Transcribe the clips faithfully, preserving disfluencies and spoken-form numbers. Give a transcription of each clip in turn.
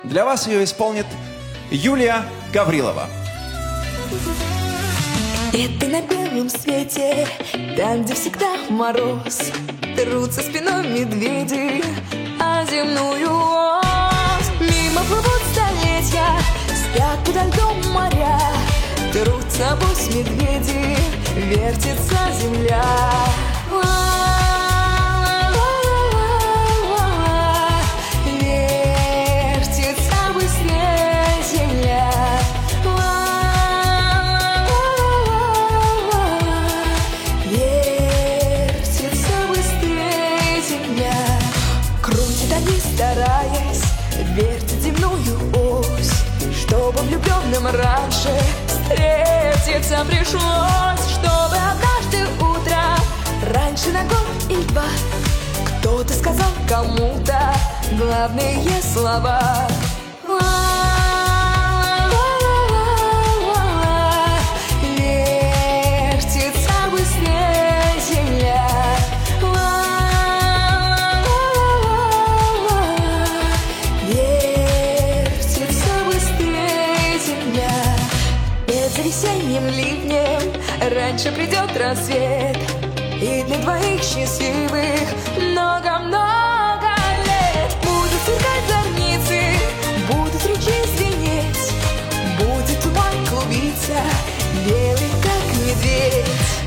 Для вас ее исполнит Юлия Гаврилова. Это на белом свете, там, где всегда мороз, трутся спиной медведи о земную ось. Мимо плывут столетия, спят подо льдом моря, трутся пусть медведи, вертится земля. Стараясь верть земную ось, чтобы влюбленным раньше встретиться пришлось, чтобы однажды утром раньше на гор и льва кто-то сказал кому-то главные слова. Весенним ливнем раньше придет рассвет, и для двоих счастливых много-много лет. Будут сверкать зорницы, будут речи звенеть, будет туман клубиться, белый как медведь.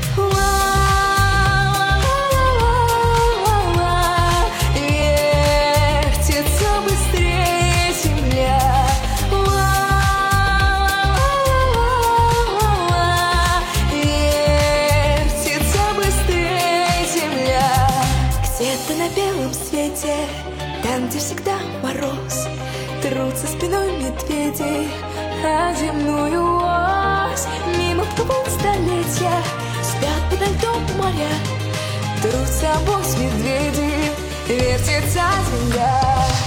Где-то на белом свете, там, где всегда мороз, трутся спиной медведи о земную ось. Мимо плывут столетия, спят подо льдом моря, трутся пусть медведи, вертится земля.